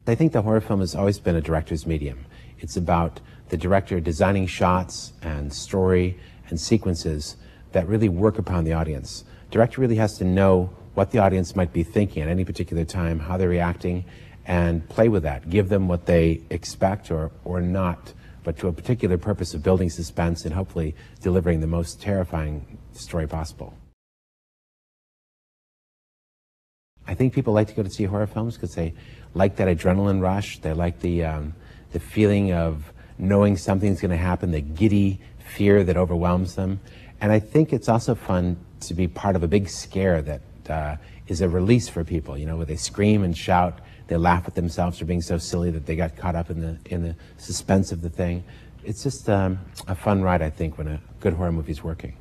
I think the horror film has always been a director's medium. It's about the director designing shots and story and sequences that really work upon the audience. Director really has to know what the audience might be thinking at any particular time, how they're reacting, and play with that. Give them what they expect or not, but to a particular purpose of building suspense and hopefully delivering the most terrifying story possible. I think people like to go to see horror films because they like that adrenaline rush. They like the feeling of knowing something's going to happen, the giddy fear that overwhelms them. And I think it's also fun to be part of a big scare that is a release for people, you know, where they scream and shout, they laugh at themselves for being so silly that they got caught up in the suspense of the thing. It's just a fun ride, I think, when a good horror movie's working.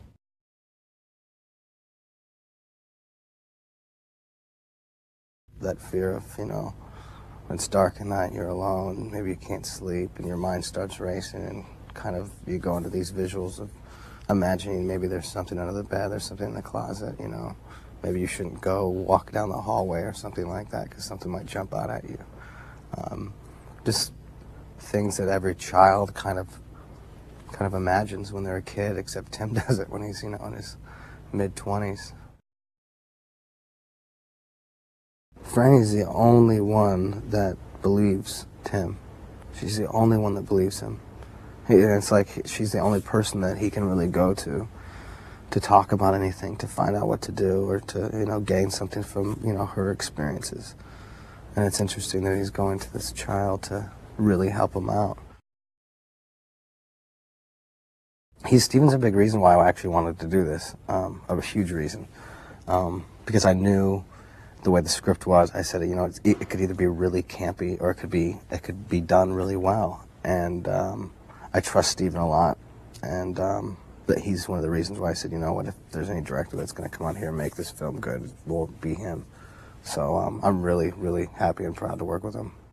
That fear of, you know, when it's dark at night, you're alone, maybe you can't sleep, and your mind starts racing, and kind of you go into these visuals of imagining maybe there's something under the bed, there's something in the closet, you know. Maybe you shouldn't go walk down the hallway or something like that because something might jump out at you. Just things that every child kind of imagines when they're a kid, except Tim does it when he's, you know, in his mid-20s. Franny's the only one that believes Tim. She's the only one that believes him. It's like she's the only person that he can really go to talk about anything, to find out what to do, or to, you know, gain something from, you know, her experiences. And it's interesting that he's going to this child to really help him out. Stephen's a big reason why I actually wanted to do this, a huge reason, because I knew the way the script was. I said, you know, it could either be really campy or it could be done really well. And I trust Stephen a lot, and that he's one of the reasons why I said, you know what, if there's any director that's going to come out here and make this film good, it will be him. So I'm really, really happy and proud to work with him.